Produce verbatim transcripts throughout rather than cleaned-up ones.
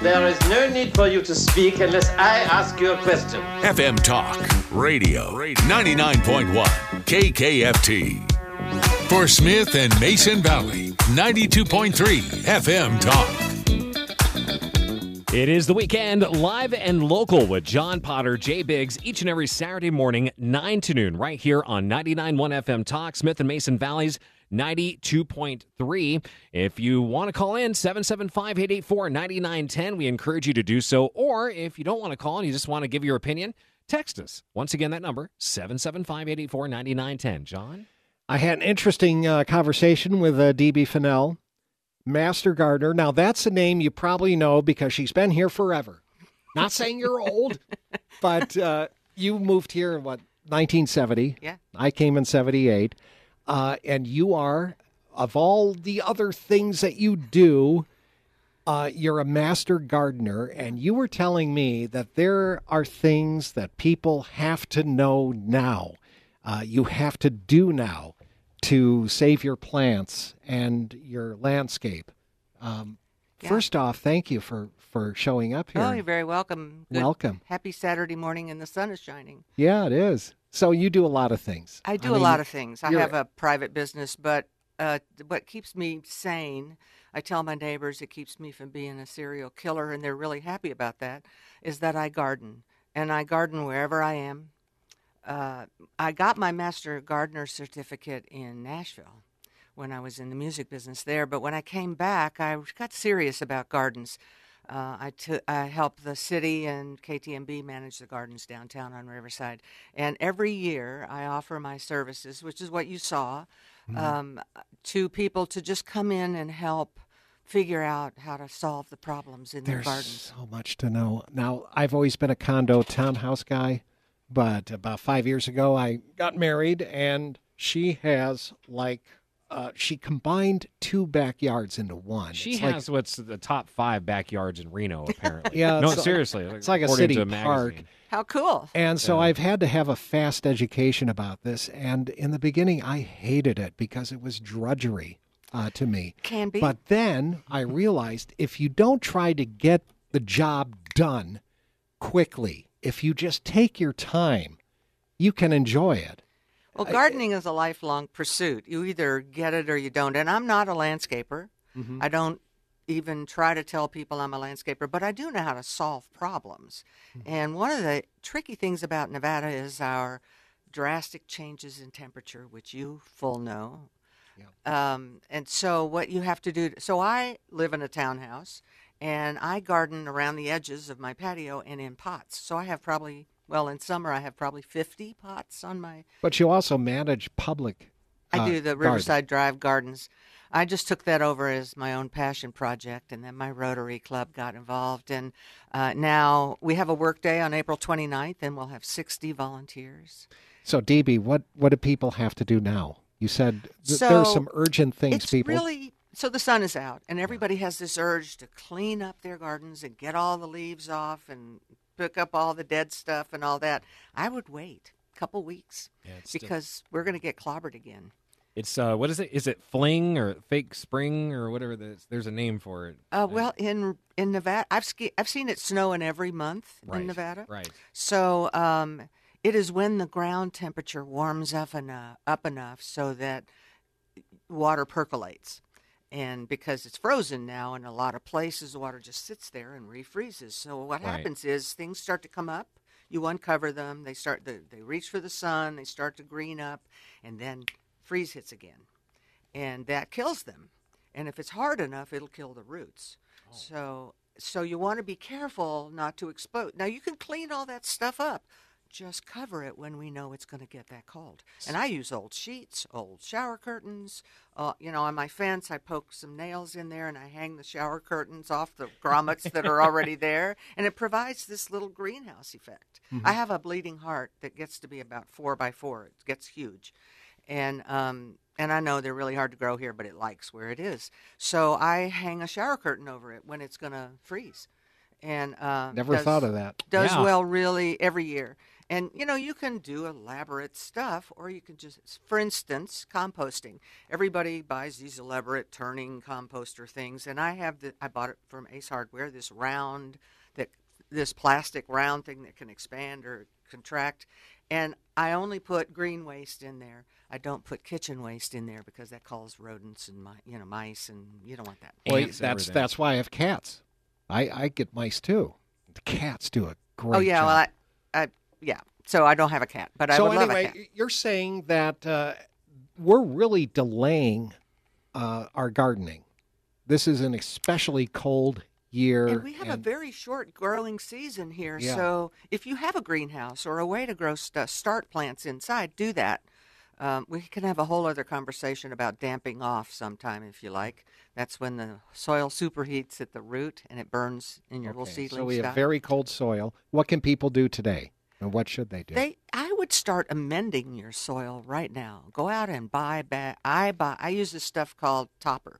There is no need for you to speak unless I ask you a question. F M Talk Radio, ninety-nine point one K K F T. For Smith and Mason Valley, ninety-two point three F M Talk. It is the weekend, live and local with John Potter, Jay Biggs, each and every Saturday morning, nine to noon, right here on ninety-nine point one F M Talk, Smith and Mason Valley's ninety-two point three. If you want to call in, seven seven five, eight eight four, nine nine one zero, we encourage you to do so. Or if you don't want to call and you just want to give your opinion, text us. Once again, that number, seven seven five, eight eight four, nine nine one zero. John? I had an interesting uh, conversation with uh, D B. Fennell, Master Gardener. Now, that's a name you probably know because she's been here forever. Not saying you're old, but uh, you moved here in, what, nineteen seventy? Yeah. I came in seventy-eight. Uh, and you are, of all the other things that you do, uh, you're a master gardener. And you were telling me that there are things that people have to know now. Uh, you have to do now to save your plants and your landscape. Um, Yeah. First off, thank you for, for showing up here. Oh, you're very welcome. Good, Welcome. Happy Saturday morning and the sun is shining. Yeah, it is. So you do a lot of things. I do I a mean, lot of things. I you're- have a private business, but uh, what keeps me sane, I tell my neighbors it keeps me from being a serial killer, and they're really happy about that, is that I garden. And I garden wherever I am. Uh, I got my Master Gardener certificate in Nashville when I was in the music business there. But when I came back, I got serious about gardens. Uh, I, t- I help the city and K T M B manage the gardens downtown on Riverside. And every year I offer my services, which is what you saw, Mm-hmm. um, to people to just come in and help figure out how to solve the problems in their There's gardens. so much to know. Now, I've always been a condo townhouse guy, but about five years ago I got married, and she has like uh, she combined two backyards into one. She It's has like, what's the top five backyards in Reno, apparently. Yeah, No, it's- seriously. it's like a according city to park. magazine. How cool. And so Yeah. I've had to have a fast education about this. And in the beginning, I hated it because it was drudgery uh, to me. Can be. But then I realized if you don't try to get the job done quickly, if you just take your time, you can enjoy it. Well, gardening is a lifelong pursuit. You either get it or you don't. And I'm not a landscaper. Mm-hmm. I don't even try to tell people I'm a landscaper, but I do know how to solve problems. Mm-hmm. And one of the tricky things about Nevada is our drastic changes in temperature, which you full know. Um, and so what you have to do, so I live in a townhouse, and I garden around the edges of my patio and in pots. So I have probably, well, in summer I have probably fifty pots on my But you also manage public. I uh, do the garden. Riverside Drive Gardens. I just took that over as my own passion project, and then my Rotary Club got involved. And uh, now we have a work day on April twenty-ninth, and we'll have sixty volunteers. So, D B, what, what do people have to do now? You said th- So, there's some urgent things It's people. really, so the sun is out, and everybody has this urge to clean up their gardens and get all the leaves off and pick up all the dead stuff and all that. I would wait a couple weeks Yeah, it's still- because we're going to get clobbered again. It's, uh, what is it? Is it fling or fake spring or whatever? There's, there's a name for it. Uh, well, in in Nevada, I've ski- I've seen it snowing every month right, in Nevada. Right. So um, it is when the ground temperature warms up enough, up enough so that water percolates. And because it's frozen now in a lot of places, the water just sits there and refreezes. So what Right. happens is things start to come up. You uncover them. They start. They, they reach for the sun. They start to green up, and then freeze hits again, and that kills them. And if it's hard enough, it'll kill the roots. Oh. So, so you want to be careful not to expose. Now you can clean all that stuff up. Just cover it when we know it's going to get that cold. And I use old sheets, old shower curtains. Uh, you know, on my fence, I poke some nails in there and I hang the shower curtains off the grommets that are already there. And it provides this little greenhouse effect. Mm-hmm. I have a bleeding heart that gets to be about four by four. It gets huge. And um, and I know they're really hard to grow here, but it likes where it is. So I hang a shower curtain over it when it's going to freeze. And uh, Never does, thought of that. Does Yeah. well really every year. And, you know, you can do elaborate stuff, or you can just, for instance, composting. Everybody buys these elaborate turning composter things, and I have the, I bought it from Ace Hardware, this round, that this plastic round thing that can expand or contract, and I only put green waste in there. I don't put kitchen waste in there because that calls rodents and, mi- you know, mice, and you don't want that. Well, Ants, that's everything. that's why I have cats. I, I get mice too. The cats do a great Oh, yeah, job. well, I, I, yeah, so I don't have a cat, but I so would love a anyway, cat. you're saying that uh, we're really delaying uh, our gardening. This is an especially cold year. And we have a and- very short growing season here, Yeah. so if you have a greenhouse or a way to grow st- start plants inside, do that. Um, we can have a whole other conversation about damping off sometime if you like. That's when the soil superheats at the root and it burns in your little Okay, seedling so we have stock. very cold soil. What can people do today, and what should they do? They, I would start amending your soil right now. Go out and buy back. I buy. I use this stuff called Topper,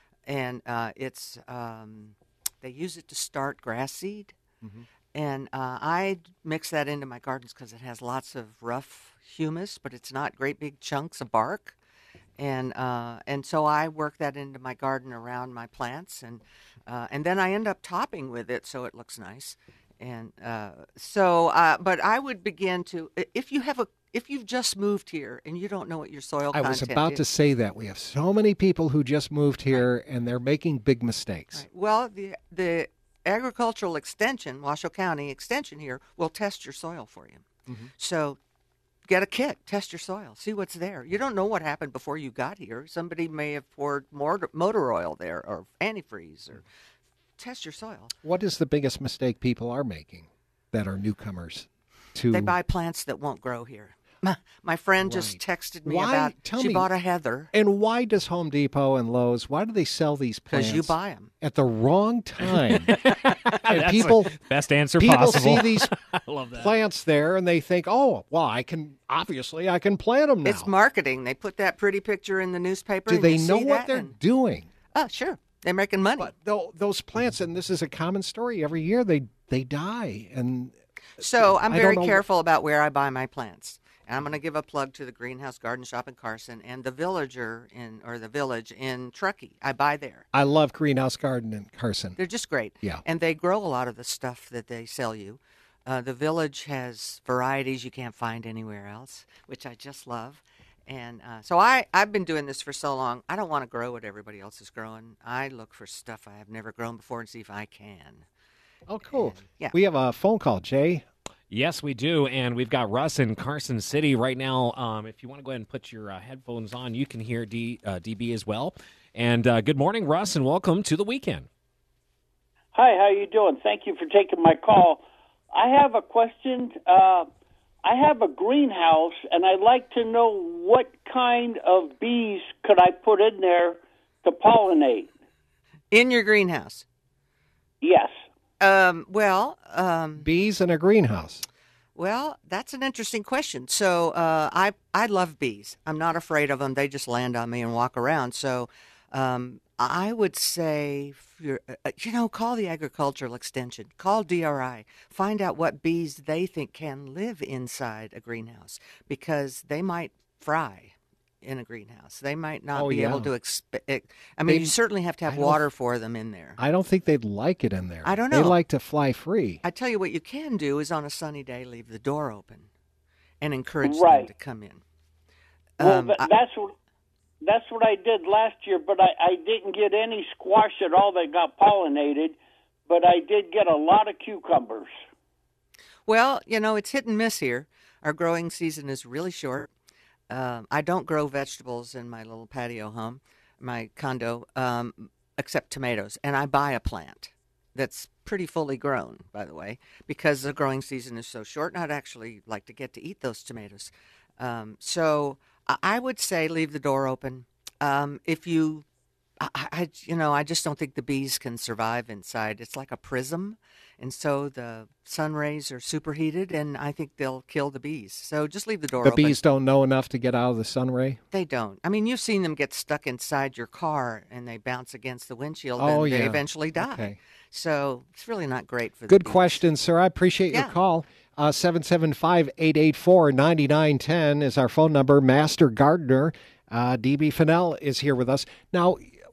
and uh, it's um, they use it to start grass seed, Mm-hmm. and uh, I mix that into my gardens because it has lots of rough humus, but it's not great big chunks of bark, and uh, and so I work that into my garden around my plants, and uh, and then I end up topping with it so it looks nice. And uh, so, uh, but I would begin to, if you have a, if you've just moved here and you don't know what your soil I content was about is, to say that we have so many people who just moved here and they're making big mistakes. Right. Well, the the agricultural extension, Washoe County Extension here, will test your soil for you. Mm-hmm. So get a kit, test your soil, see what's there. You don't know what happened before you got here. Somebody may have poured motor, motor oil there or antifreeze, or test your soil. What is the biggest mistake people are making that are newcomers to? They buy plants that won't grow here. My, my friend just Right. texted me Why? about, Tell she me. bought a heather And why does Home Depot and Lowe's, why do they sell these plants because you buy them. at the wrong time? and That's people the best answer people possible. see these I love that. plants there and they think, oh, well, I can, obviously I can plant them now. It's marketing. They put that pretty picture in the newspaper. Do and they you know see what that they're and- doing? Oh, sure. They're making money. But tho- those plants, and this is a common story, every year they, they die. And So I'm I don't very know- careful about where I buy my plants. And I'm going to give a plug to the Greenhouse Garden Shop in Carson and the Villager in, or the Village in Truckee. I buy there. I love Greenhouse Garden in Carson. They're just great. Yeah. And they grow a lot of the stuff that they sell you. Uh, the Village has varieties you can't find anywhere else, which I just love. And uh, so I, I've been doing this for so long. I don't want to grow what everybody else is growing. I look for stuff I have never grown before and see if I can. Oh, cool. Yeah. We have a phone call, Jay. Yes, we do, and we've got Russ in Carson City right now. Um, if you want to go ahead and put your uh, headphones on, you can hear D, uh, D B as well. And uh, good morning, Russ, and welcome to the weekend. Hi, how you doing? Thank you for taking my call. I have a question. Uh, I have a greenhouse, and I'd like to know what kind of bees could I put in there to pollinate? In your greenhouse? Yes. Um, well, um, Bees in a greenhouse. Well, that's an interesting question. So uh, I I love bees. I'm not afraid of them. They just land on me and walk around. So um, I would say, if you're, uh, you know, call the agricultural extension. Call D R I. Find out what bees they think can live inside a greenhouse because they might fry in a greenhouse. They might not Oh, be able yeah. to. Exp- I mean, They- you certainly have to have I don't- water for them in there. I don't think they'd like it in there. I don't They know. like to fly free. I tell you what you can do is on a sunny day leave the door open and encourage them Right. to come in. Well, Um, th- I- that's what that's what I did last year, but I, I didn't get any squash at all that got pollinated, but I did get a lot of cucumbers. well, you know, it's hit and miss here. Our growing season is really short. Um, I don't grow vegetables in my little patio home, my condo, um, except tomatoes. And I buy a plant that's pretty fully grown, by the way, because the growing season is so short. And I'd actually like to get to eat those tomatoes. Um, so I I would say leave the door open. Um, if you, I, I, you know, I just don't think the bees can survive inside. It's like a prism. And so the sun rays are superheated, and I think they'll kill the bees. So just leave the door The open. bees don't know enough to get out of the sun ray. They don't. I mean, you've seen them get stuck inside your car, and they bounce against the windshield, Oh, and they yeah. eventually die. Okay. So it's really not great for the Good bees. question, sir. I appreciate Yeah. your call. Uh, seven seven five, eight eight four, nine nine one zero is our phone number. Master Gardener, uh, D B Fennell, is here with us. Now,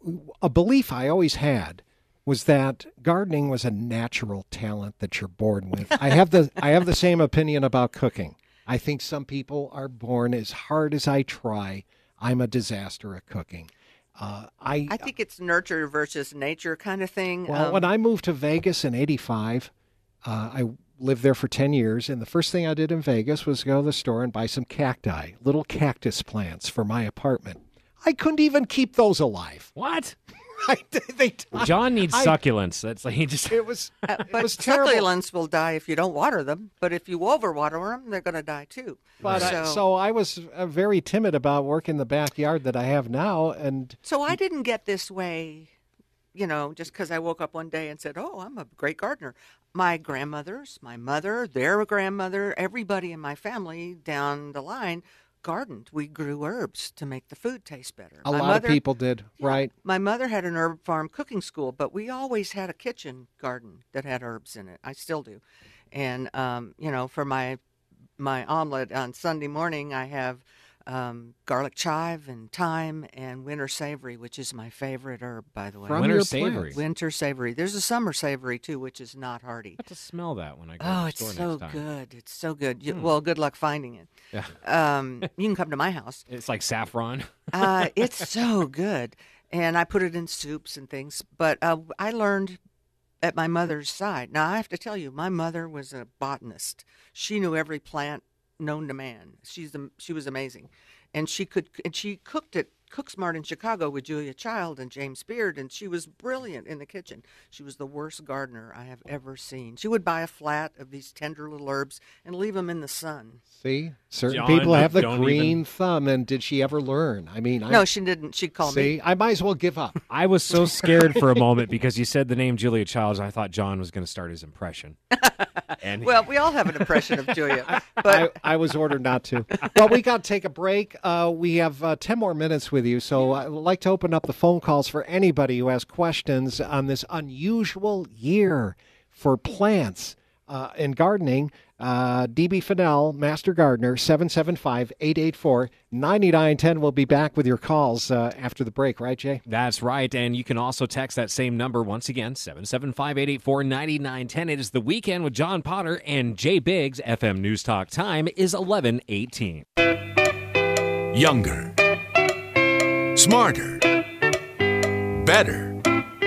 a belief I always had was that gardening was a natural talent that you're born with. I have the I have the same opinion about cooking. I think some people are born, as hard as I try, I'm a disaster at cooking. Uh, I I think it's nurture versus nature kind of thing. Well, um, when I moved to Vegas in eighty-five, uh, I lived there for ten years, and the first thing I did in Vegas was go to the store and buy some cacti, little cactus plants for my apartment. I couldn't even keep those alive. What? I, they, John needs I, succulents. That's like he just. It was, uh, it but was terrible. succulents will die if you don't water them. But if you overwater them, they're going to die too. But so, I, so I was uh, very timid about working the backyard that I have now, and so I didn't get this way, you know, just because I woke up one day and said, "Oh, I'm a great gardener." My grandmothers, my mother, their grandmother, everybody in my family down the line gardened. We grew herbs to make the food taste better. a my lot mother, of people did, yeah, right? My mother had an herb farm cooking school, but we always had a kitchen garden that had herbs in it. I still do. And, um, you know, for my my omelet on Sunday morning, I have um, garlic chive and thyme and winter savory, which is my favorite herb, by the way. From Winter your savory. plants. Winter savory. There's a summer savory, too, which is not hardy. I have to smell that when I go Oh, to the it's store so next time. good. It's so good. You, Hmm. Well, good luck finding it. Yeah. Um, you can come to my house. It's like saffron. Uh, it's so good. And I put it in soups and things. But uh, I learned at my mother's side. Now, I have to tell you, my mother was a botanist. She knew every plant known to man. She's am- She was amazing. And she could, and she cooked it, Cook Smart in Chicago with Julia Child and James Beard, and she was brilliant in the kitchen. She was the worst gardener I have ever seen. She would buy a flat of these tender little herbs and leave them in the sun. See, certain John, people have the don't green even- thumb, and did she ever learn? I mean, I, No, she didn't. She'd call see, me. I might as well give up. I was so scared for a moment because you said the name Julia Childs. I thought John was going to start his impression. And Well, we all have an impression of Julia, but I, I was ordered not to. Well, we got to take a break. Uh, we have uh, ten more minutes with you, so I'd like to open up the phone calls for anybody who has questions on this unusual year for plants uh, and gardening. Uh, D B Fennell, Master Gardener, seven seven five, eight eight four, nine nine one zero. We'll be back with your calls uh, after the break, right, Jay? that's right. And you can also text that same number once again, seven seven five, eight eight four, nine nine one zero. It is the weekend with John Potter and Jay Biggs. F M News Talk time is eleven eighteen. Younger, smarter, better.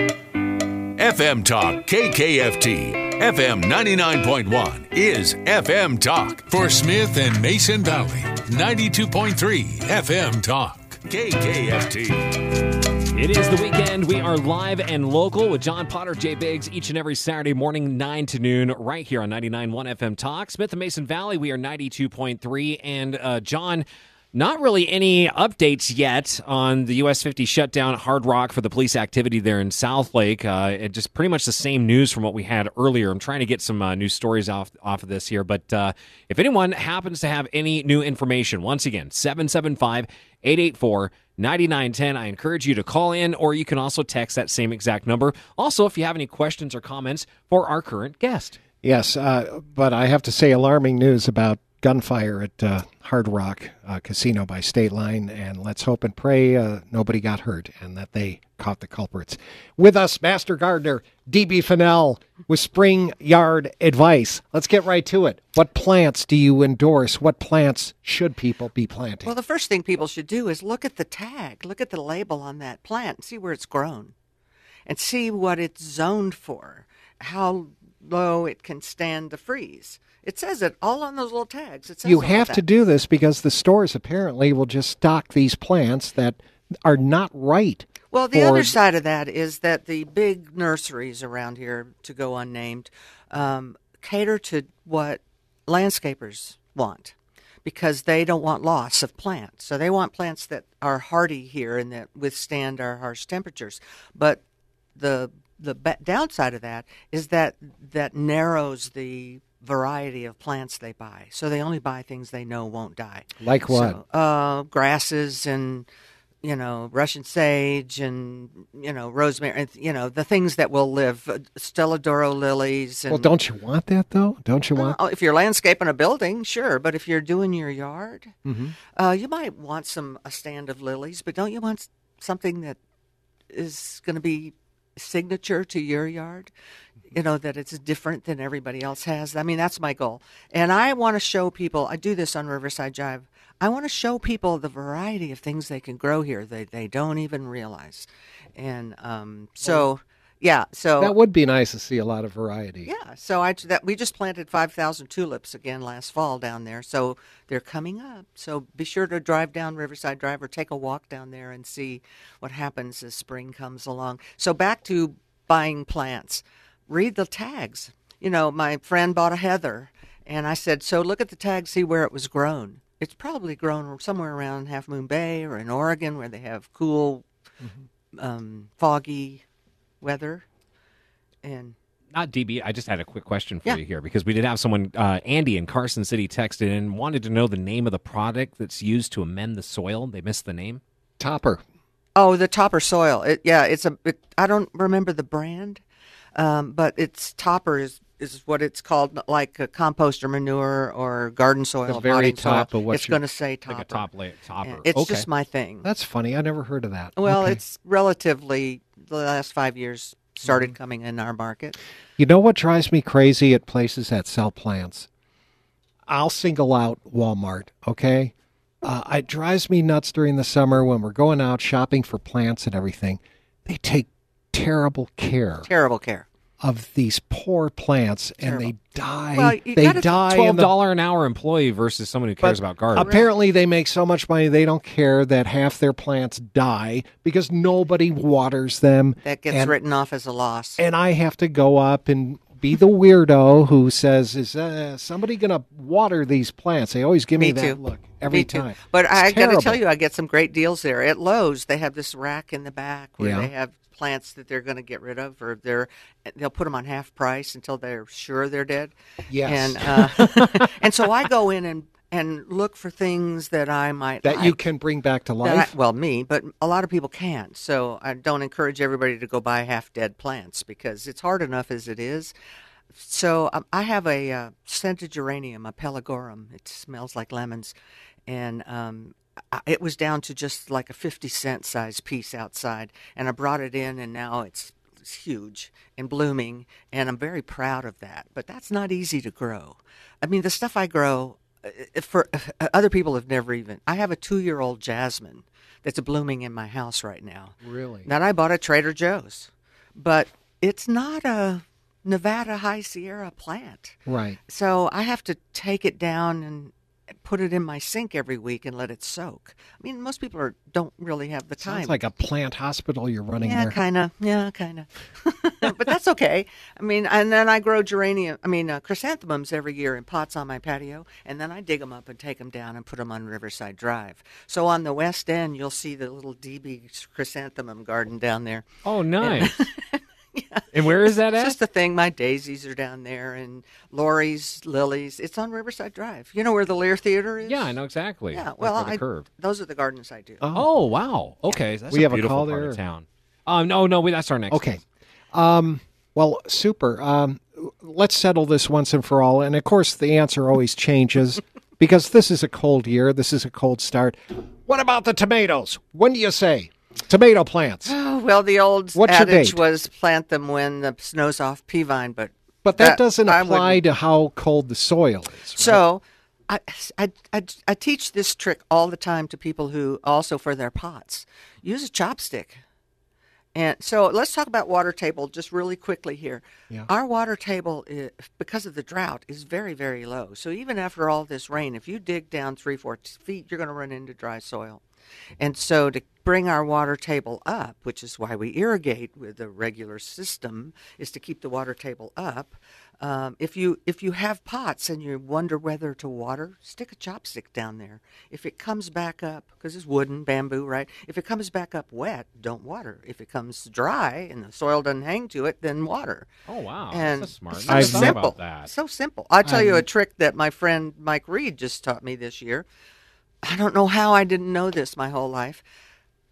F M Talk K K F T, F M ninety-nine point one is F M Talk. For Smith and Mason Valley, ninety-two point three F M Talk, K K F T. It is the weekend. We are live and local with John Potter, Jay Biggs, each and every Saturday morning, nine to noon, right here on ninety-nine point one F M Talk. Smith and Mason Valley, we are ninety-two point three. And uh, John, not really any updates yet on the U S fifty shutdown Hard Rock for the police activity there in South Lake. Uh, it just pretty much the same news from what we had earlier. I'm trying to get some uh, news stories off off of this here, but uh, if anyone happens to have any new information, once again, seven seven five, eight eight four, nine nine one zero. I encourage you to call in, or you can also text that same exact number. Also, if you have any questions or comments for our current guest. Yes, uh, but I have to say alarming news about gunfire at uh, Hard Rock uh, Casino by State Line, and let's hope and pray uh, nobody got hurt and that they caught the culprits. With us, Master Gardener D B Fennell with Spring Yard Advice. Let's get right to it. What plants do you endorse? What plants should people be planting? well, the first thing people should do is look at the tag, look at the label on that plant, and see where it's grown, and see what it's zoned for, how low it can stand the freeze. It says it all on those little tags. It says You all of have to that. do this because the stores apparently will just stock these plants that are not right. Well, the for- other side of that is that the big nurseries around here, to go unnamed, um, cater to what landscapers want because they don't want loss of plants. So they want plants that are hardy here and that withstand our harsh temperatures. But the the ba- downside of that is that that narrows the variety of plants they buy. So they only buy things they know won't die. Like what? So, uh, grasses and you know, Russian sage and, you know, rosemary, and, you know, the things that will live, uh, Stelladoro lilies. And, Well, don't you want that, though? Don't you want? Oh, if you're landscaping a building, sure. But if you're doing your yard, Mhm. uh, you might want some a stand of lilies, but don't you want s- something that is going to be signature to your yard? You know, that it's different than everybody else has. I mean, that's my goal. And I want to show people, I do this on Riverside Drive, I want to show people the variety of things they can grow here that they don't even realize. And um, so, yeah, so. That would be nice to see a lot of variety. Yeah, so I that we just planted five thousand tulips again last fall down there, so they're coming up. So be sure to drive down Riverside Drive or take a walk down there and see what happens as spring comes along. So back to buying plants. Read the tags. You know, my friend bought a heather, and I said, so look at the tag, see where it was grown. It's probably grown somewhere around Half Moon Bay or in Oregon where they have cool, mm-hmm. um, foggy weather. And Not D B. I just had a quick question for Yeah. you here because we did have someone, uh, Andy in Carson City, texted in and wanted to know the name of the product that's used to amend the soil. They missed the name. Topper. Oh, the Topper soil. It, yeah, it's a. It, I don't remember the brand, um, but it's Topper is, is what it's called, like a compost or manure or garden soil. The very potting top soil. of what it's you- going to say Topper. Like a top layer, topper. And It's okay. just my thing. That's funny. I never heard of that. Well, Okay. it's relatively the last five years started Mm-hmm. coming in our market. You know what drives me crazy at places that sell plants? I'll single out Walmart, okay? Uh, it drives me nuts during the summer when we're going out shopping for plants and everything. They take terrible care Terrible care. of these poor plants, and Terrible. they die. Well, you they gotta- die. Twelve in the, dollar an hour employee versus someone who cares But about gardens. apparently, they make so much money they don't care that half their plants die because nobody waters them. That gets and, written off as a loss. and I have to go up and be the weirdo who says, "Is uh, somebody going to water these plants?" They always give me, Me that too. look every Me too. time. But It's I got to terrible. tell you, I get some great deals there. At Lowe's, they have this rack in the back where Yeah. they have plants that they're going to get rid of, or they're they'll put them on half price until they're sure they're dead. Yes. And uh, and so I go in and and look for things that I might that like. you can bring back to that I- life. well, me, but a lot of people can't. So I don't encourage everybody to go buy half dead plants because it's hard enough as it is. So um, I have a uh, scented geranium, a pelargorum. It smells like lemons, and um, I, it was down to just like a fifty cent size piece outside, and I brought it in, and now it's, it's huge and blooming, and I'm very proud of that. But that's not easy to grow. I mean, the stuff I grow, uh, for uh, other people have never even. I have a two-year-old jasmine that's blooming in my house right now. Really? That I bought at Trader Joe's, but it's not a Nevada High Sierra plant. Right. So I have to take it down and put it in my sink every week and let it soak. I mean, most people are, don't really have the time. Sounds like a plant hospital you're running yeah, there. kind of. Yeah, kind of. But that's okay. I mean, and then I grow geranium, I mean, uh, chrysanthemums every year in pots on my patio, and then I dig them up and take them down and put them on Riverside Drive. So on the west end, you'll see the little D B chrysanthemum garden down there. Oh, nice. And where is that It's at? just the thing. My daisies are down there, and Lori's lilies. It's on Riverside Drive. You know where the Lear Theater is? Yeah, I know exactly. Yeah, Right well, by the I, curve. those are the gardens I do. Oh, wow. Okay, that's We a have a beautiful call part there? of town. Um, no, no, we, that's our next. Okay. Um, well, super. Um, let's settle this once and for all. And of course, the answer always changes because this is a cold year. This is a cold start. What about the tomatoes? When do you say? Tomato plants. Oh, well, the old What's your adage date? was plant them when the snow's off pea vine, but But that, doesn't I apply wouldn't. to how cold the soil is. Right? So I, I, I, I teach this trick all the time to people who also for their pots use a chopstick. And so let's talk about water table just really quickly here. Yeah. Our water table, is, because of the drought, is very, very low. So even after all this rain, if you dig down three, four feet, you're going to run into dry soil. And so to bring our water table up, which is why we irrigate with a regular system, is to keep the water table up. Um, if you if you have pots and you wonder whether to water, stick a chopstick down there. If it comes back up, because it's wooden, bamboo, right? If it comes back up wet, don't water. If it comes dry and the soil doesn't hang to it, then water. Oh, wow. And that's smart. so I I've never thought simple. about that. So simple. I'll tell you I've- a trick that my friend Mike Reed just taught me this year. I don't know how I didn't know this my whole life.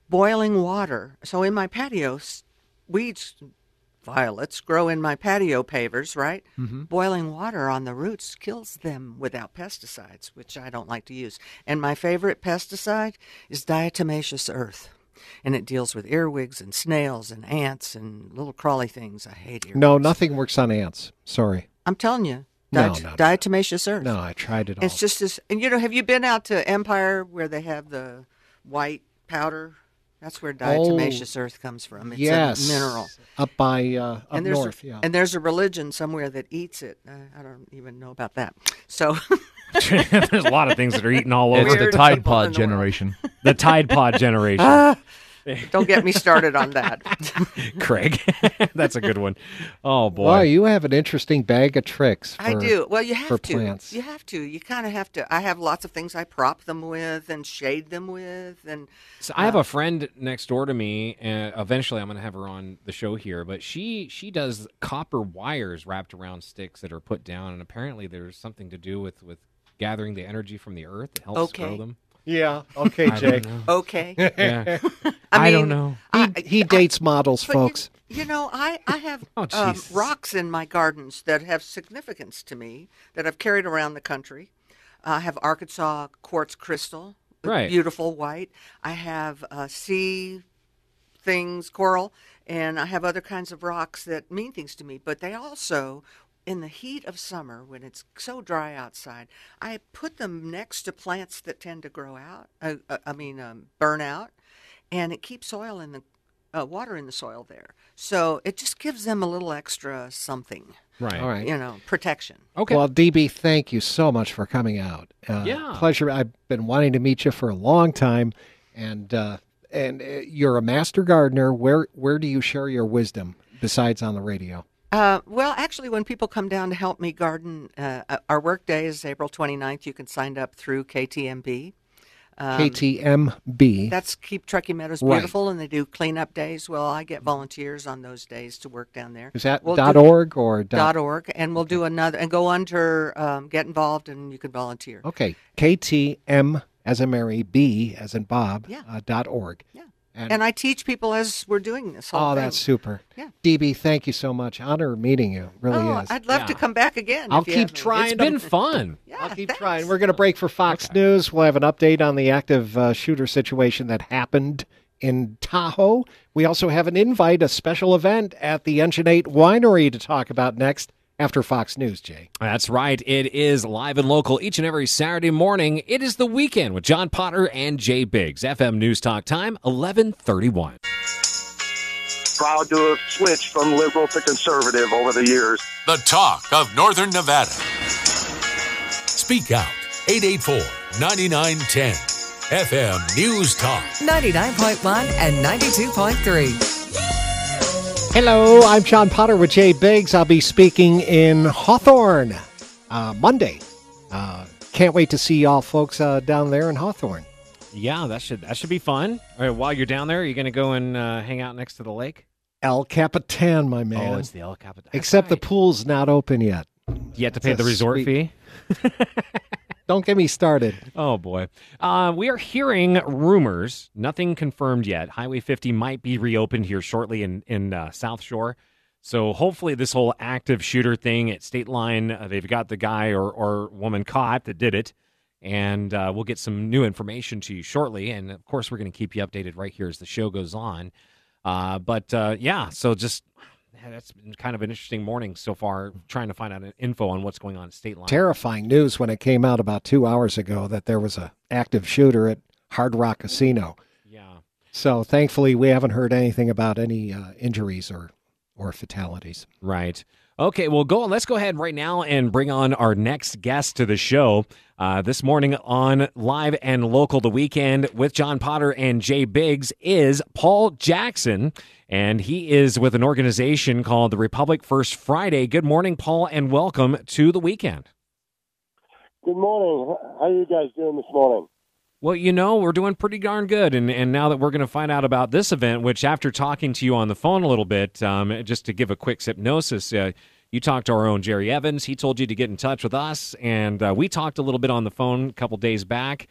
boiling water. So in my patio, s- weeds, violets grow in my patio pavers, right? Mm-hmm. Boiling water on the roots kills them without pesticides, which I don't like to use. And my favorite pesticide is diatomaceous earth. And it deals with earwigs and snails and ants and little crawly things. I hate earwigs. No, nothing works on ants. Sorry. I'm telling you. No, Diat- no, no. diatomaceous earth. No, I tried it all. It's just this, and you know, have you been out to Empire where they have the white powder? That's where diatomaceous earth comes from. It's yes. a mineral. Up by uh, up and there's north, a, yeah. And there's a religion somewhere that eats it. Uh, I don't even know about that. So There's a lot of things that are eaten all over. It's the Weird Tide people Pod in the world. generation. The Tide Pod generation. don't get me started on that. Craig. That's a good one. Oh, boy. Boy, you have an interesting bag of tricks. For, I do. Well, you for have to. plants. You have to. You kind of have to. I have lots of things I prop them with and shade them with, and So I have a friend next door to me, and eventually I'm going to have her on the show here, but she she does copper wires wrapped around sticks that are put down, and apparently there's something to do with, with gathering the energy from the earth. It helps Okay. grow them. Yeah. Okay, I Jay. don't know. okay. Yeah. I, I mean, don't know. He, I- he dates models, But you- folks. You, know, I, I have Oh, um, Jesus. rocks in my gardens that have significance to me that I've carried around the country. I have Arkansas quartz crystal, Right. beautiful white. I have uh, sea things, coral, and I have other kinds of rocks that mean things to me. But they also, in the heat of summer, when it's so dry outside, I put them next to plants that tend to grow out. Uh, uh, I mean, um, burn out, and it keeps soil in the uh, water in the soil there. So it just gives them a little extra something, Right. All right. you know, protection. Okay. Well, D B, thank you so much for coming out. Uh, Yeah. Pleasure. I've been wanting to meet you for a long time, and uh, and uh, you're a master gardener. Where where do you share your wisdom besides on the radio? Uh, well, actually, when people come down to help me garden, uh, uh, our work day is April twenty-ninth. You can sign up through K T M B. Um, K T M B. That's Keep Truckee Meadows Right. Beautiful, and they do cleanup days. Well, I get volunteers on those days to work down there. Is that We'll dot do- org or dot? Dot org, and we'll do another, and go under, um, get involved, and you can volunteer. Okay. K T M as in Mary, B as in Bob. Yeah. Uh, dot org. Yeah. And, And I teach people as we're doing this whole oh, thing. that's super. Yeah. D B, thank you so much. Honor meeting you. Really oh, is. I'd love to Yeah. come back again. I'll if you keep have me. trying. It's been fun. Yeah, I'll keep thanks. trying. We're going to break for Fox News. We'll have an update on the active uh, shooter situation that happened in Tahoe. We also have an invite, a special event at the Engine eight Winery to talk about next after Fox News, Jay. That's right. It is live and local each and every Saturday morning. It is the weekend with John Potter and Jay Biggs. F M News Talk time, eleven thirty-one. Proud to have switched from liberal to conservative over the years. The talk of Northern Nevada. Speak out. eight eight four, nine nine one zero. F M News Talk. ninety-nine point one and ninety-two point three. Hello, I'm John Potter with Jay Biggs. I'll be speaking in Hawthorne uh, Monday. Uh, can't wait to see y'all folks uh, down there in Hawthorne. Yeah, that should that should be fun. All right, while you're down there, are you going to go and uh, hang out next to the lake? El Capitan, my man. Oh, it's the El Capitan. Except the pool's not open yet. You have to pay That's the a resort sweet- fee. Don't get me started. Oh, boy. Uh, we are hearing rumors, nothing confirmed yet. Highway fifty might be reopened here shortly in, in uh, South Shore. So hopefully this whole active shooter thing at State Line, uh, they've got the guy or, or woman caught that did it. And uh, we'll get some new information to you shortly. And, of course, we're going to keep you updated right here as the show goes on. Uh, but, uh, yeah, so just... That's been kind of an interesting morning so far, trying to find out info on what's going on at State Line. Terrifying news when it came out about two hours ago that there was a active shooter at Hard Rock Casino. Yeah. So thankfully, we haven't heard anything about any uh, injuries or, or fatalities. Right. Okay, well, go. Let's go ahead right now and bring on our next guest to the show. Uh, this morning on Live and Local the Weekend with John Potter and Jay Biggs is Paul Jackson, and he is with an organization called the Republic First Friday. Good morning, Paul, and welcome to the weekend. Good morning. How are you guys doing this morning? Well, you know, we're doing pretty darn good, and, and now that we're going to find out about this event, which after talking to you on the phone a little bit, um, just to give a quick hypnosis, uh, you talked to our own Jerry Evans. He told you to get in touch with us, and uh, we talked a little bit on the phone a couple days back,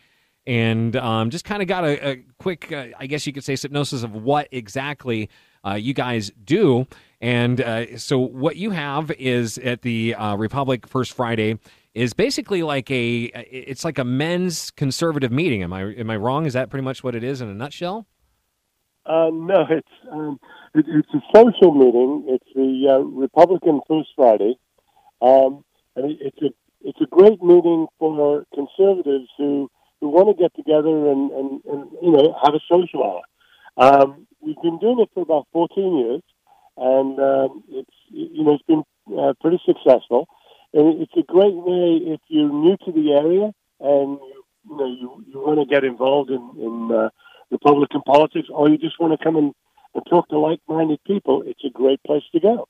and um, just kind of got a, a quick, uh, I guess you could say, synopsis of what exactly uh, you guys do. And uh, so what you have is at the uh, Republic First Friday is basically like a, it's like a men's conservative meeting. Am I am I wrong? Is that pretty much what it is in a nutshell? Uh, no, it's um, it, it's a social meeting. It's the uh, Republican First Friday, um, and it, it's a it's a great meeting for conservatives who, who want to get together and, and, and you know have a social hour. Um, we've been doing it for about fourteen years, and um, it's you know it's been uh, pretty successful. And it's a great way if you're new to the area and you, you know you, you want to get involved in, in uh, Republican politics, or you just want to come and, and talk to like-minded people. It's a great place to go.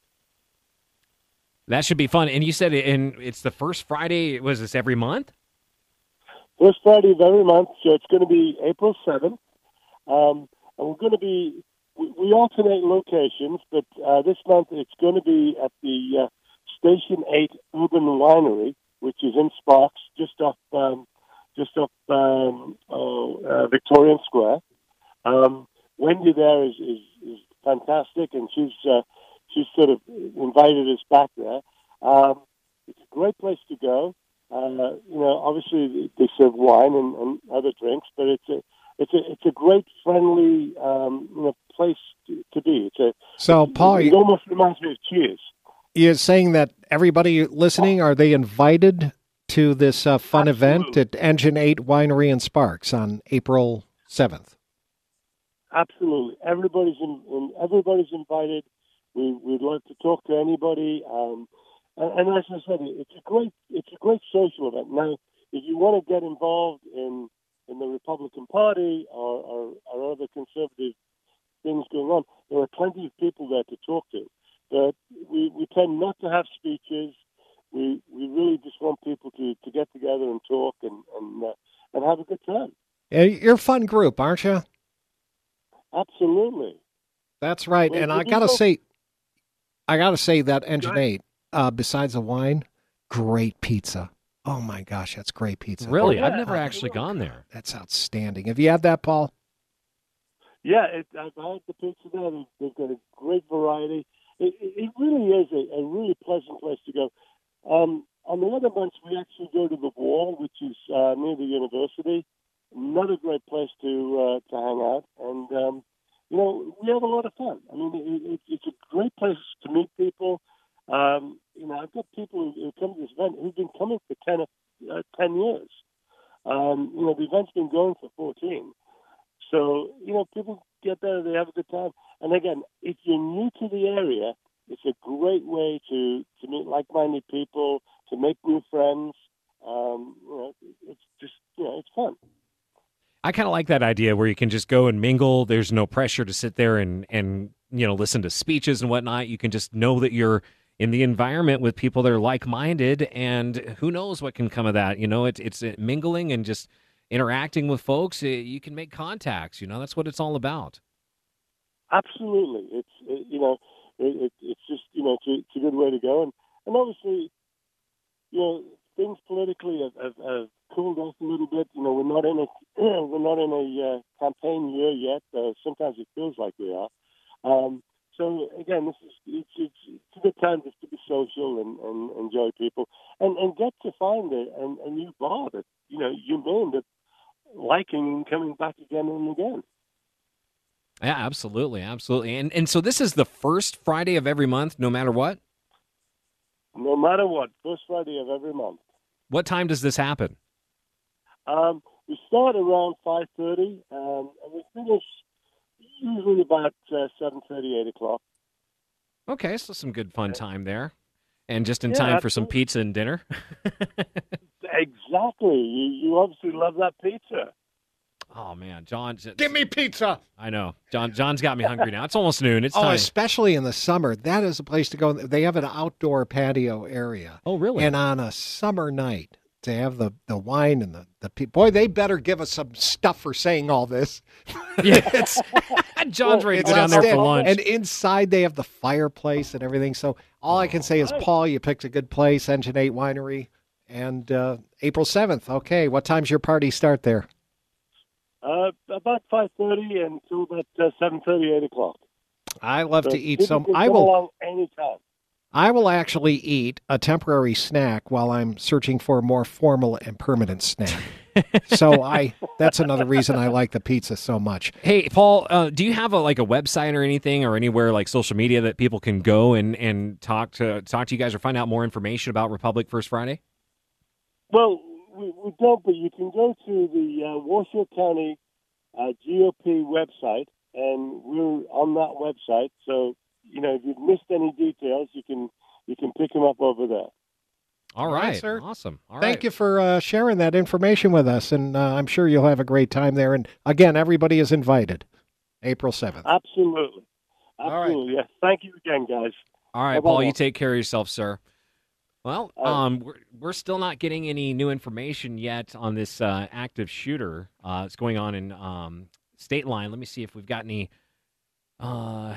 That should be fun. And you said it, and it's the first Friday. Was this every month? First Friday of every month. So it's going to be April seventh, um, and we're going to be. We, we alternate locations, but uh, this month it's going to be at the uh, Station Eight Urban Winery, which is in Sparks, just off um, just off um, oh, uh, Victorian Square. Um, Wendy there is, is, is fantastic, and she's uh, she's sort of invited us back there. Um, it's a great place to go. Uh, you know, obviously they serve wine and, and other drinks, but it's a it's a it's a great, friendly um, you know, place to, to be. It's a so it's, Paul, it, it almost reminds me of Cheers. You're saying that everybody listening, are they invited to this uh, fun Absolutely. event at Engine eight Winery and Sparks on April seventh? Absolutely. Everybody's in, in, everybody's invited. We, we'd love to talk to anybody. Um, and, and as I said, it's a great it's a great social event. Now, if you want to get involved in, in the Republican Party or, or, or other conservative things going on, there are plenty of people there to talk to. But we, we tend not to have speeches. We we really just want people to, to get together and talk and and, uh, and have a good time. You're a fun group, aren't you? Absolutely. That's right. Well, and I we gotta go- say, I gotta say that Engine Go ahead. eight, uh, besides the wine, great pizza. Oh my gosh, that's great pizza. Really? Oh, yeah. I've never actually gone there. That's outstanding. Have you had that, Paul? Yeah, it, I've had the pizza there. They've, they've got a great variety. It, it it really is a, a really pleasant place to go. Um, on the other months, we actually go to the Wall, which is uh, near the university. Another great place to uh, to hang out, and um, you know we have a lot of fun. I mean, it, it, it's a great place to meet people. Um, you know, I've got people who, who come to this event who've been coming for ten, uh, ten years. Um, you know, the event's been going for fourteen. So, you know, people get there, they have a good time. And again, if you're new to the area, it's a great way to, to meet like-minded people, to make new friends. Um, you know, it's just, you know, it's fun. I kind of like that idea where you can just go and mingle. There's no pressure to sit there and, and, you know, listen to speeches and whatnot. You can just know that you're in the environment with people that are like-minded, and who knows what can come of that. You know, it, it's mingling and just interacting with folks. You can make contacts. You know, that's what it's all about. Absolutely. It's, it, you know, it, it, it's just, you know, it's a, it's a good way to go. And, and obviously, you know, things politically have, have, have cooled off a little bit. You know, we're not in a, we're not in a uh, campaign year yet. Uh, sometimes it feels like we are. Um, so again, this is, it's, it's, it's a good time just to be social and, and enjoy people and, and get to find a, a, a new bar that, you know, you mean that liking and coming back again and again. Yeah, absolutely, absolutely. And and so this is the first Friday of every month, no matter what? No matter what, first Friday of every month. What time does this happen? Um, we start around five thirty, um, and we finish usually about uh, seven thirty, eight o'clock. Okay, so some good fun time there. And just in Yeah, time for some absolutely. pizza and dinner. Exactly. You, you obviously love that pizza. Oh, man, John. just- Give me pizza. I know. John. John's got me hungry now. It's almost noon. It's Oh, time. especially in the summer, that is a place to go. They have an outdoor patio area. Oh, really? And on a summer night, to have the, the wine and the, the people. Boy, they better give us some stuff for saying all this. Yeah, it's, John's ready to It's go down there for outstanding. lunch. And inside they have the fireplace and everything. So all I can say is, Paul, you picked a good place, Engine eight Winery, and uh, April seventh. Okay, what time's your party start there? Uh, about five thirty until about uh, seven thirty, eight o'clock. I love So to eat people some. can I come will. along anytime. I will actually eat a temporary snack while I'm searching for a more formal and permanent snack. So I that's another reason I like the pizza so much. Hey, Paul, uh, do you have a like a website or anything or anywhere like social media that people can go and, and talk to talk to you guys or find out more information about Republic First Friday? Well, we, we don't, but you can go to the uh, Washoe County uh, G O P website, and we're on that website. So, you know, if you've missed any details, you can you can pick them up over there. All All right, right, sir. Awesome. All Thank right. you for uh, sharing that information with us, and uh, I'm sure you'll have a great time there. And again, everybody is invited. April seventh. Absolutely. All right. Absolutely. Yes. Thank you again, guys. All right, Bye-bye Paul, now. you take care of yourself, sir. Well, All right. um, we're, we're still not getting any new information yet on this uh, active shooter. Uh, it's going on in um, State Line. Let me see if we've got any. Uh,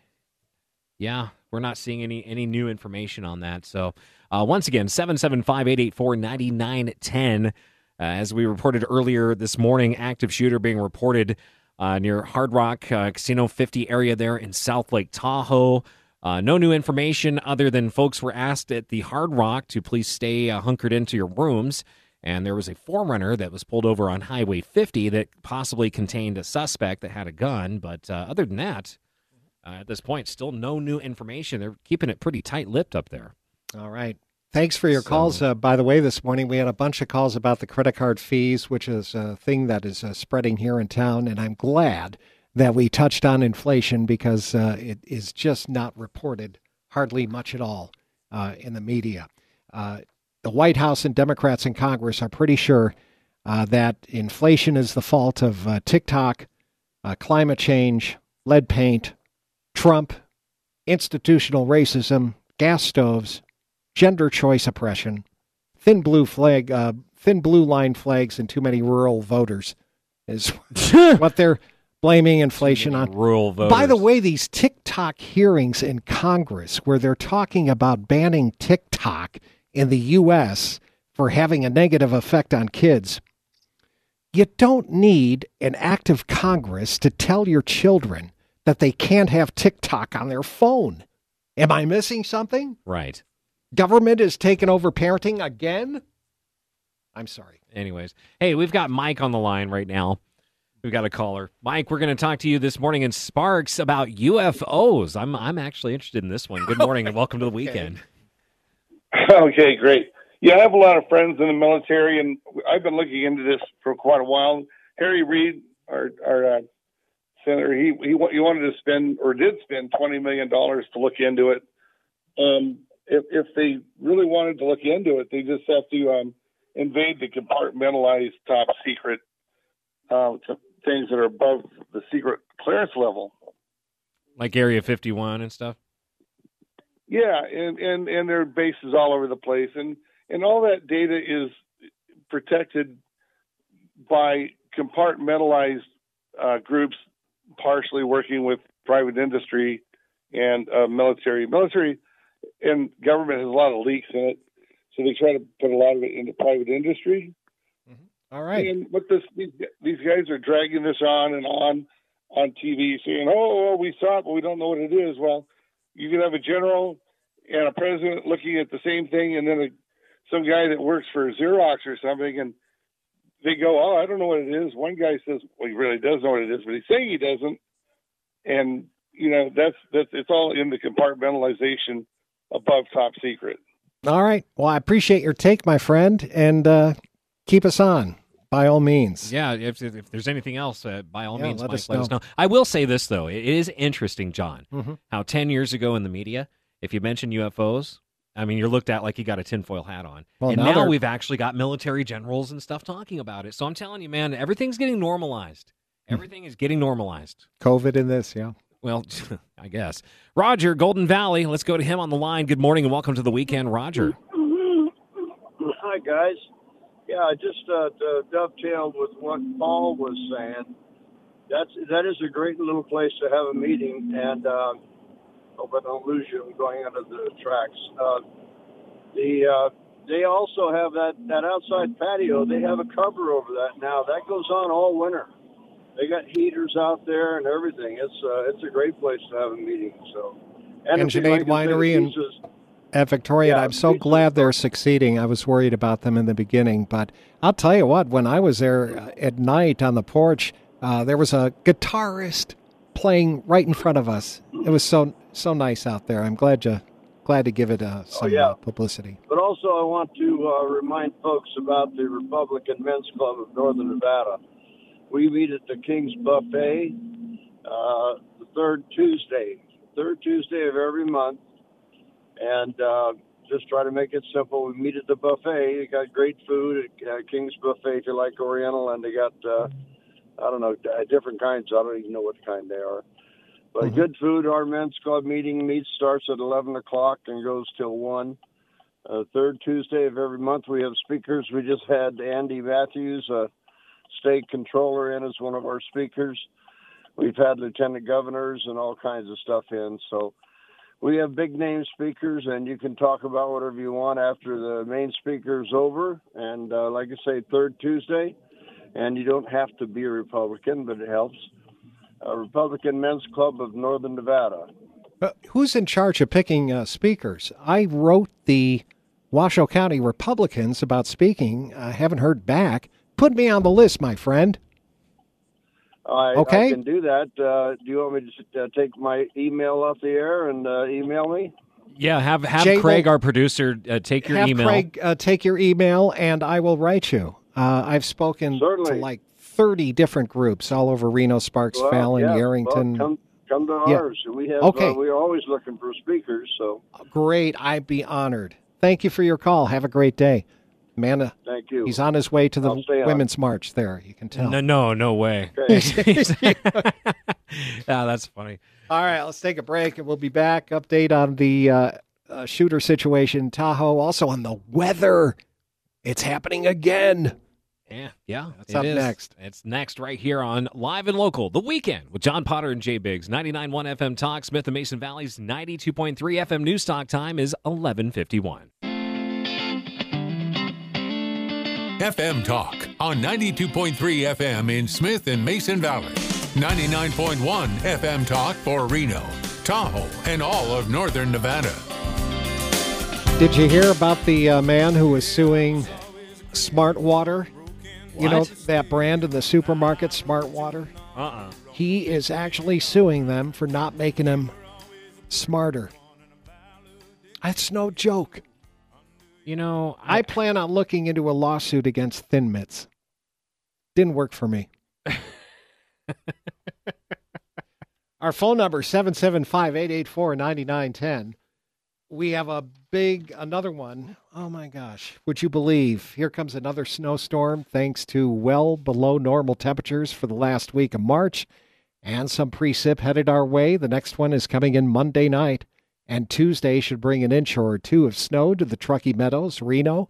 yeah, we're not seeing any any new information on that. So, uh, once again, seven seven five, eight eight four, nine nine one zero. Uh, as we reported earlier this morning, active shooter being reported uh, near Hard Rock uh, Casino fifty area there in South Lake Tahoe. Uh, no new information other than folks were asked at the Hard Rock to please stay uh, hunkered into your rooms. And there was a four runner that was pulled over on Highway fifty that possibly contained a suspect that had a gun. But uh, other than that, uh, at this point, still no new information. They're keeping it pretty tight-lipped up there. All right. Thanks for your So- calls. Uh, by the way, this morning we had a bunch of calls about the credit card fees, which is a thing that is uh, spreading here in town. And I'm glad that we touched on inflation because uh, it is just not reported hardly much at all uh, in the media. Uh, the White House and Democrats in Congress are pretty sure uh, that inflation is the fault of uh, TikTok, uh, climate change, lead paint, Trump, institutional racism, gas stoves, gender choice oppression, thin blue flag, uh, thin blue line flags, and too many rural voters is what they're blaming inflation on. Rural voters. By the way, these TikTok hearings in Congress where they're talking about banning TikTok in the U S for having a negative effect on kids, you don't need an act of Congress to tell your children that they can't have TikTok on their phone. Am I missing something? Right. Government is taking over parenting again? I'm sorry. Anyways, hey, we've got Mike on the line right now. We've got a caller. Mike, we're going to talk to you this morning in Sparks about U F Os. I'm I'm actually interested in this one. Good morning and welcome to the weekend. Okay, great. Yeah, I have a lot of friends in the military, and I've been looking into this for quite a while. Harry Reid, our, our uh, senator, he, he he wanted to spend or did spend twenty million dollars to look into it. Um, if if they really wanted to look into it, they just have to um, invade the compartmentalized top secret uh, to things that are above the secret clearance level. Like Area fifty-one and stuff? Yeah, and, and, and there are bases all over the place, and, and all that data is protected by compartmentalized uh, groups, partially working with private industry and uh, military. Military and government has a lot of leaks in it, so they try to put a lot of it into private industry. All right. And what this these, these guys are dragging this on and on on T V, saying, "Oh, we saw it, but we don't know what it is." Well, you can have a general and a president looking at the same thing, and then a, some guy that works for Xerox or something, and they go, "Oh, I don't know what it is." One guy says, "Well, he really does know what it is," but he's saying he doesn't. And you know, that's that's it's all in the compartmentalization above top secret. All right. Well, I appreciate your take, my friend, and uh, keep us on by all means. Yeah, if, if there's anything else, uh, by all Yeah, means, let Mike, us let us know. know. I will say this, though. It is interesting, John, Mhm. how ten years ago in the media, if you mention U F Os, I mean, you're looked at like you got a tinfoil hat on. Well, and now now, they're- we've actually got military generals and stuff talking about it. So I'm telling you, man, everything's getting normalized. Everything is getting normalized. COVID in this, yeah. Well, I guess. Roger, Golden Valley. Let's go to him on the line. Good morning and welcome to the weekend, Roger. Hi, guys. Yeah, I just uh, uh, dovetailed with what Paul was saying. That's that is a great little place to have a meeting, and uh, hope I don't lose you. I'm going out of the tracks. Uh, the uh, they also have that, that outside patio. They have a cover over that now. That goes on all winter. They got heaters out there and everything. It's uh, it's a great place to have a meeting. So, and if you'd Engineered like to say Winery and pizzas- at Victoria. Yeah, I'm so pizzas glad they're are- succeeding. I was worried about them in the beginning, but I'll tell you what, when I was there uh, at night on the porch, uh, there was a guitarist playing right in front of us. It was so so nice out there. I'm glad you glad to give it uh, some yeah. uh, publicity. But also, I want to uh, remind folks about the Republican Men's Club of Northern Nevada. We meet at the King's Buffet uh, the third Tuesday, third Tuesday of every month, and uh, just try to make it simple. We meet at the buffet. They got great food at uh, King's Buffet if you like Oriental, and they got uh, I don't know different kinds. I don't even know what kind they are. But Mm-hmm. good food. Our men's club meeting meets starts at eleven o'clock and goes till one. Uh, third Tuesday of every month, we have speakers. We just had Andy Matthews, a state controller, in as one of our speakers. We've had lieutenant governors and all kinds of stuff in. So we have big name speakers, and you can talk about whatever you want after the main speaker's over. And uh, like I say, third Tuesday, and you don't have to be a Republican, but it helps. Uh, Republican Men's Club of Northern Nevada. Uh, who's in charge of picking uh, speakers? I wrote the Washoe County Republicans about speaking. I haven't heard back. Put me on the list, my friend. I, Okay. I can do that. Uh, do you want me to uh, take my email off the air and uh, email me? Yeah, have have Jay Craig, will- our producer, uh, take your Have email. Craig uh, take your email, and I will write you. Uh, I've spoken Certainly. to like thirty different groups all over Reno, Sparks, Well, Fallon, yeah, Yerington. Well, come, come to Yeah. ours. We have. Okay. Uh, we're always looking for speakers. So Great. I'd be honored. Thank you for your call. Have a great day. Man, thank you. he's on his way to the I'll stay on. Women's March there. You can tell. No, no, no way. Okay. Yeah, that's funny. All right, let's take a break, and we'll be back. Update on the uh, uh, shooter situation in Tahoe. Also on the weather. It's happening again. Yeah, yeah. What's it up is. next? It's next right here on Live and Local, The Weekend with John Potter and Jay Biggs. ninety-nine point one F M Talk, Smith and Mason Valley's ninety-two point three F M News Talk time is eleven fifty-one. F M Talk on ninety-two point three F M in Smith and Mason Valley. ninety-nine point one F M Talk for Reno, Tahoe, and all of northern Nevada. Did you hear about the uh, man who was suing Smart Water? You know, What? that brand in the supermarket, Smart Water? Uh-uh. He is actually suing them for not making them smarter. That's no joke. You know, I plan on looking into a lawsuit against Thin Mitts. Didn't work for me. Our phone number, seven seven five, eight eight four, nine nine one zero. We have a big, another one. Oh, my gosh. Would you believe? Here comes another snowstorm thanks to well below normal temperatures for the last week of March and some precip headed our way. The next one is coming in Monday night, and Tuesday should bring an inch or two of snow to the Truckee Meadows, Reno.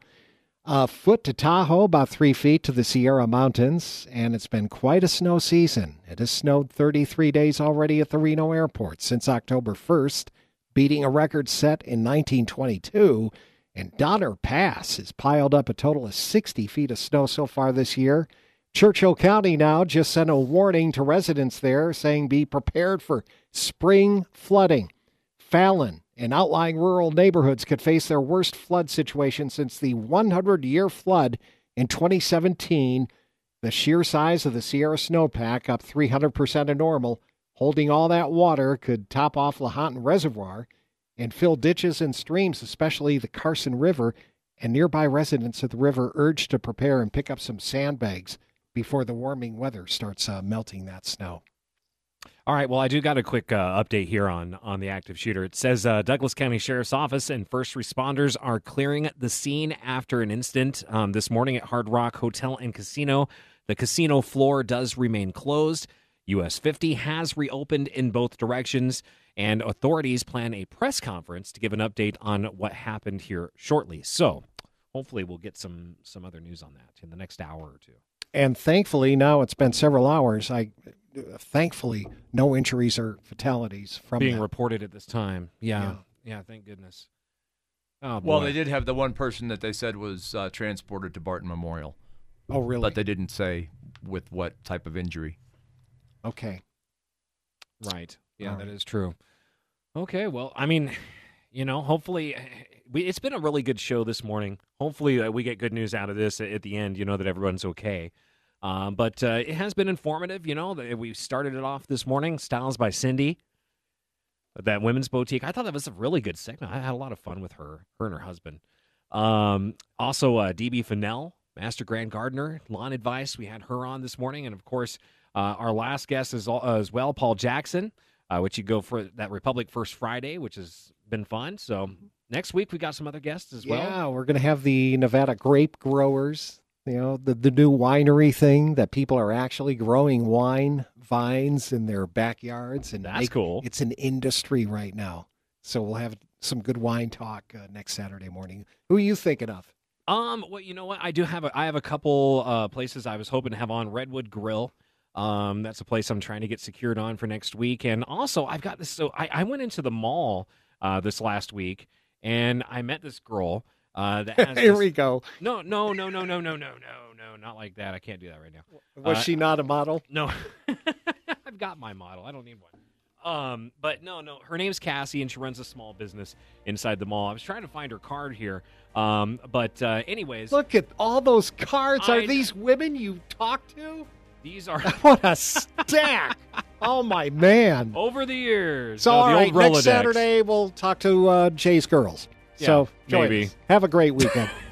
A foot to Tahoe, about three feet to the Sierra Mountains, and it's been quite a snow season. It has snowed thirty-three days already at the Reno airport since October first, beating a record set in nineteen twenty-two, and Donner Pass has piled up a total of sixty feet of snow so far this year. Churchill County now just sent a warning to residents there saying be prepared for spring flooding. Fallon and outlying rural neighborhoods could face their worst flood situation since the hundred-year flood in twenty seventeen. The sheer size of the Sierra snowpack, up three hundred percent of normal, holding all that water, could top off Lahontan Reservoir and fill ditches and streams, especially the Carson River, and nearby residents of the river urged to prepare and pick up some sandbags before the warming weather starts uh, melting that snow. All right, well, I do got a quick uh, update here on, on the active shooter. It says uh, Douglas County Sheriff's Office and first responders are clearing the scene after an incident um, this morning at Hard Rock Hotel and Casino. The casino floor does remain closed. U S fifty has reopened in both directions, and authorities plan a press conference to give an update on what happened here shortly. So hopefully we'll get some, some other news on that in the next hour or two. And thankfully, now it's been several hours. I thankfully no injuries or fatalities from Being that. reported at this time. Yeah. Yeah. Yeah, thank goodness. Oh, boy. Well, they did have the one person that they said was uh, transported to Barton Memorial. Oh, really? But they didn't say with what type of injury. Okay. Right. Yeah, All that right. is true. Okay, well, I mean, you know, hopefully, we, it's been a really good show this morning. Hopefully, uh, we get good news out of this at the end, you know, that everyone's okay. Um, but uh, it has been informative, you know. That we started it off this morning, Styles by Cindy, that women's boutique. I thought that was a really good segment. I had a lot of fun with her, her and her husband. Um, also, uh, D B Fennell, Master Grand Gardener, lawn advice. We had her on this morning. And, of course, uh, our last guest is all, uh, as well, Paul Jackson, uh, which you go for that Republic First Friday, which has been fun. So next week we got some other guests as well. Yeah, we're going to have the Nevada grape growers, you know, the, the new winery thing that people are actually growing wine vines in their backyards. And That's make- cool. It's an industry right now. So we'll have some good wine talk uh, next Saturday morning. Who are you thinking of? Um, well, you know what? I do have a, I have a couple uh, places I was hoping to have on. Redwood Grill. Um, that's a place I'm trying to get secured on for next week. And also, I've got this. So I, I went into the mall uh, this last week, and I met this girl uh, that has Here this- we go. No, no, no, no, no, no, no, no, no, not like that. I can't do that right now. Was Uh, she not a model? No, I've got my model. I don't need one. Um, but no, no, her name's Cassie, and she runs a small business inside the mall. I was trying to find her card here, um, but uh, anyways, Look at all those cards. Are I- these women you talk to? these are What a stack. Oh, my man. over the years. So, uh, all the right, old Rolodex. next Saturday we'll talk to uh, Jay's girls. Yeah, so, join maybe. us. Have a great weekend.